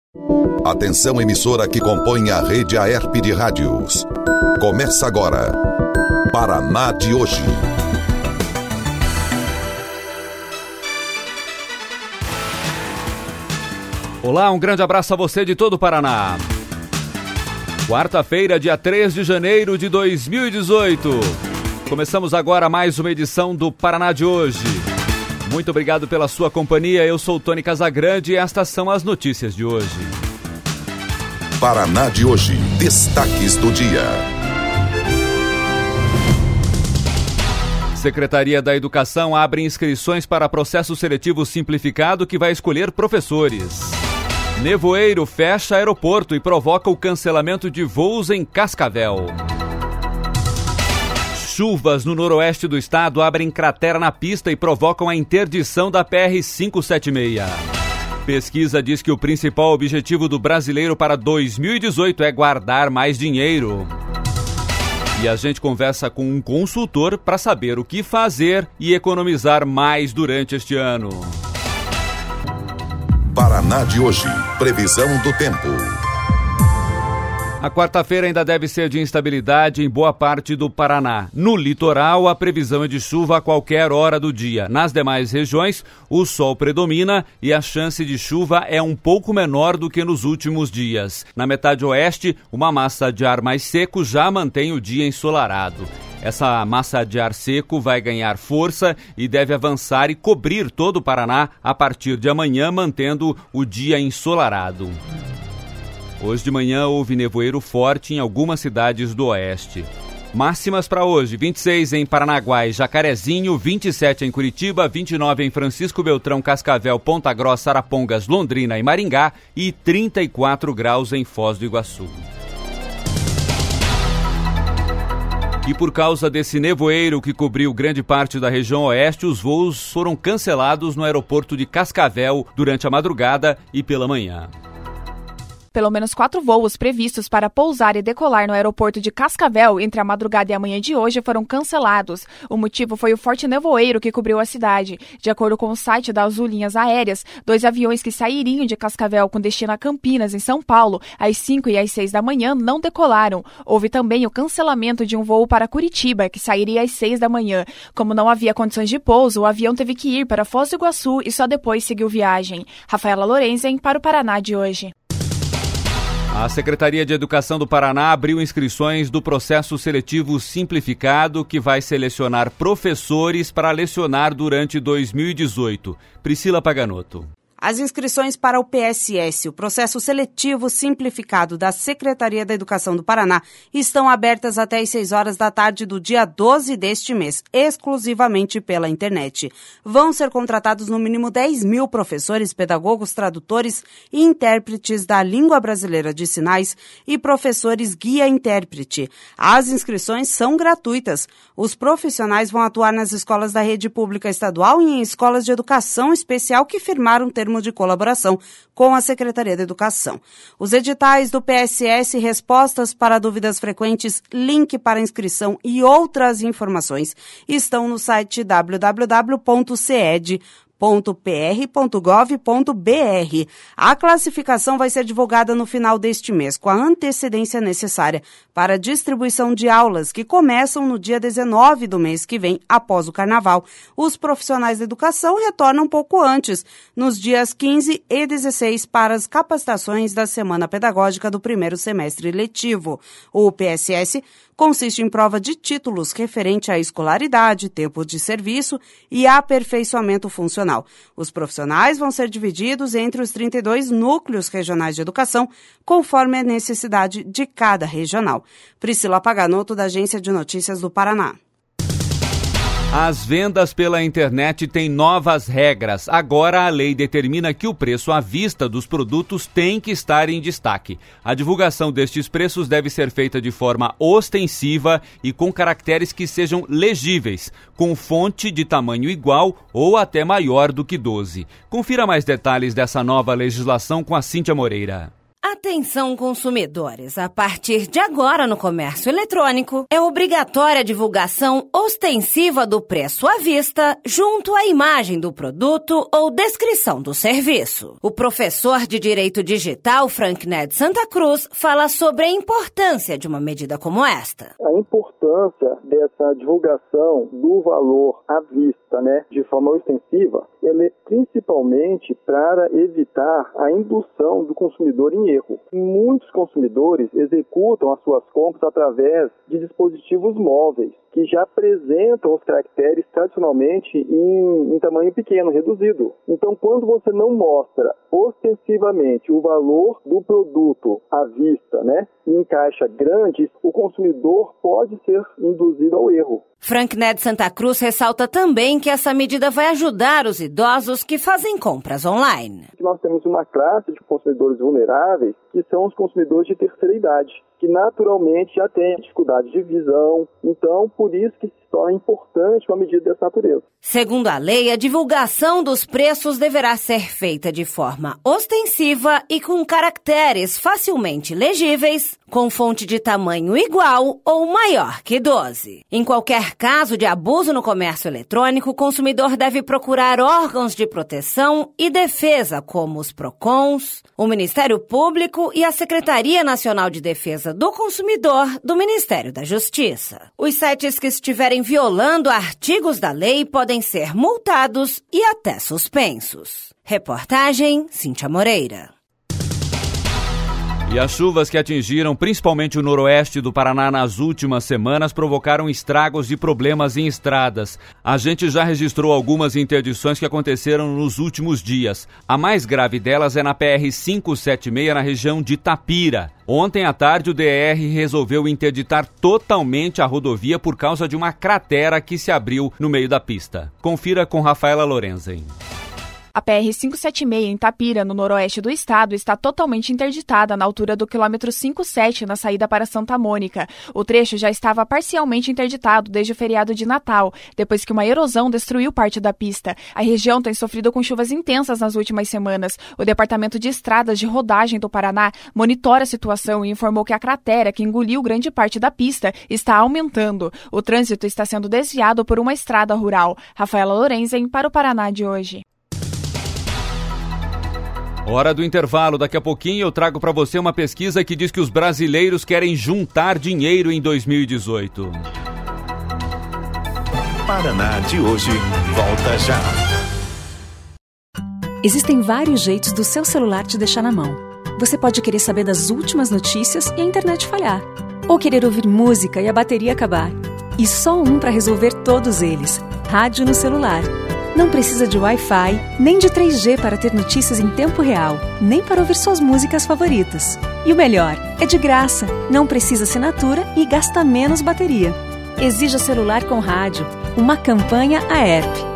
Atenção, emissora que compõe a rede Aerp de rádios. Começa agora, Paraná de hoje. Olá, um grande abraço a você de todo o Paraná. Quarta-feira, dia 3 de janeiro de 2018. Começamos agora mais uma edição do Paraná de hoje. Muito obrigado pela sua companhia, eu sou o Tony Casagrande e estas são as notícias de hoje. Paraná de hoje, destaques do dia. Secretaria da Educação abre inscrições para processo seletivo simplificado que vai escolher professores. Nevoeiro fecha aeroporto e provoca o cancelamento de voos em Cascavel. Chuvas no noroeste do estado abrem cratera na pista e provocam a interdição da PR-576. Pesquisa diz que o principal objetivo do brasileiro para 2018 é guardar mais dinheiro. E a gente conversa com um consultor para saber o que fazer e economizar mais durante este ano. Paraná de hoje, previsão do tempo. A quarta-feira ainda deve ser de instabilidade em boa parte do Paraná. No litoral, a previsão é de chuva a qualquer hora do dia. Nas demais regiões, o sol predomina e a chance de chuva é um pouco menor do que nos últimos dias. Na metade oeste, uma massa de ar mais seco já mantém o dia ensolarado. Essa massa de ar seco vai ganhar força e deve avançar e cobrir todo o Paraná a partir de amanhã, mantendo o dia ensolarado. Hoje de manhã houve nevoeiro forte em algumas cidades do oeste. Máximas para hoje: 26 em Paranaguá e Jacarezinho, 27 em Curitiba, 29 em Francisco Beltrão, Cascavel, Ponta Grossa, Arapongas, Londrina e Maringá e 34 graus em Foz do Iguaçu. E por causa desse nevoeiro que cobriu grande parte da região oeste, os voos foram cancelados no aeroporto de Cascavel durante a madrugada e pela manhã. Pelo menos 4 voos previstos para pousar e decolar no aeroporto de Cascavel entre a madrugada e a manhã de hoje foram cancelados. O motivo foi o forte nevoeiro que cobriu a cidade. De acordo com o site da Azul Linhas Aéreas, 2 aviões que sairiam de Cascavel com destino a Campinas, em São Paulo, às 5 e às 6 da manhã, não decolaram. Houve também o cancelamento de um voo para Curitiba, que sairia às 6 da manhã. Como não havia condições de pouso, o avião teve que ir para Foz do Iguaçu e só depois seguiu viagem. Rafaela Lorenzen para o Paraná de hoje. A Secretaria de Educação do Paraná abriu inscrições do processo seletivo simplificado que vai selecionar professores para lecionar durante 2018. Priscila Paganotto. As inscrições para o PSS, o Processo Seletivo Simplificado da Secretaria da Educação do Paraná, estão abertas até às 6 horas da tarde do dia 12 deste mês, exclusivamente pela internet. Vão ser contratados no mínimo 10 mil professores, pedagogos, tradutores e intérpretes da língua brasileira de sinais e professores guia-intérprete. As inscrições são gratuitas. Os profissionais vão atuar nas escolas da rede pública estadual e em escolas de educação especial que firmaram termo de colaboração com a Secretaria da Educação. Os editais do PSS, respostas para dúvidas frequentes, link para inscrição e outras informações estão no site www.ced.pr.gov.br. A classificação vai ser divulgada no final deste mês, com a antecedência necessária para a distribuição de aulas, que começam no dia 19 do mês que vem, após o Carnaval. Os profissionais da educação retornam um pouco antes, nos dias 15 e 16, para as capacitações da Semana Pedagógica do primeiro semestre letivo. O PSS consiste em prova de títulos referente à escolaridade, tempo de serviço e aperfeiçoamento funcional. Os profissionais vão ser divididos entre os 32 núcleos regionais de educação, conforme a necessidade de cada regional. Priscila Paganotto, da Agência de Notícias do Paraná. As vendas pela internet têm novas regras. Agora a lei determina que o preço à vista dos produtos tem que estar em destaque. A divulgação destes preços deve ser feita de forma ostensiva e com caracteres que sejam legíveis, com fonte de tamanho igual ou até maior do que 12. Confira mais detalhes dessa nova legislação com a Cíntia Moreira. Até Atenção consumidores, a partir de agora no comércio eletrônico, é obrigatória a divulgação ostensiva do preço à vista junto à imagem do produto ou descrição do serviço. O professor de Direito Digital, Frankned Santa Cruz, fala sobre a importância de uma medida como esta. A importância dessa divulgação do valor à vista, de forma ostensiva, ela é principalmente para evitar a indução do consumidor em erro. Muitos consumidores executam as suas compras através de dispositivos móveis, que já apresentam os caracteres tradicionalmente em tamanho pequeno, reduzido. Então, quando você não mostra ostensivamente o valor do produto à vista, em caixa grande, o consumidor pode ser induzido ao erro. Frankned Santa Cruz ressalta também que essa medida vai ajudar os idosos que fazem compras online. Nós temos uma classe de consumidores vulneráveis que são os consumidores de terceira idade, que naturalmente já têm dificuldade de visão. Então, por isso que se torna importante uma medida dessa natureza. Segundo a lei, a divulgação dos preços deverá ser feita de forma ostensiva e com caracteres facilmente legíveis, com fonte de tamanho igual ou maior que 12. Em qualquer caso de abuso no comércio eletrônico, o consumidor deve procurar órgãos de proteção e defesa, como os PROCONs, o Ministério Público e a Secretaria Nacional de Defesa do Consumidor do Ministério da Justiça. Os sites que estiverem violando artigos da lei podem ser multados e até suspensos. Reportagem Cíntia Moreira. E as chuvas que atingiram principalmente o noroeste do Paraná nas últimas semanas provocaram estragos e problemas em estradas. A gente já registrou algumas interdições que aconteceram nos últimos dias. A mais grave delas é na PR-576, na região de Itapira. Ontem à tarde, o DR resolveu interditar totalmente a rodovia por causa de uma cratera que se abriu no meio da pista. Confira com Rafaela Lorenzen. A PR-576 em Itapira, no noroeste do estado, está totalmente interditada na altura do quilômetro 57, na saída para Santa Mônica. O trecho já estava parcialmente interditado desde o feriado de Natal, depois que uma erosão destruiu parte da pista. A região tem sofrido com chuvas intensas nas últimas semanas. O Departamento de Estradas de Rodagem do Paraná monitora a situação e informou que a cratera, que engoliu grande parte da pista, está aumentando. O trânsito está sendo desviado por uma estrada rural. Rafaela Lorenzen, para o Paraná de hoje. Hora do intervalo. Daqui a pouquinho eu trago para você uma pesquisa que diz que os brasileiros querem juntar dinheiro em 2018. Paraná de hoje volta já. Existem vários jeitos do seu celular te deixar na mão. Você pode querer saber das últimas notícias e a internet falhar. Ou querer ouvir música e a bateria acabar. E só um para resolver todos eles: rádio no celular. Não precisa de Wi-Fi, nem de 3G para ter notícias em tempo real, nem para ouvir suas músicas favoritas. E o melhor, é de graça, não precisa assinatura e gasta menos bateria. Exija celular com rádio, uma campanha AERP.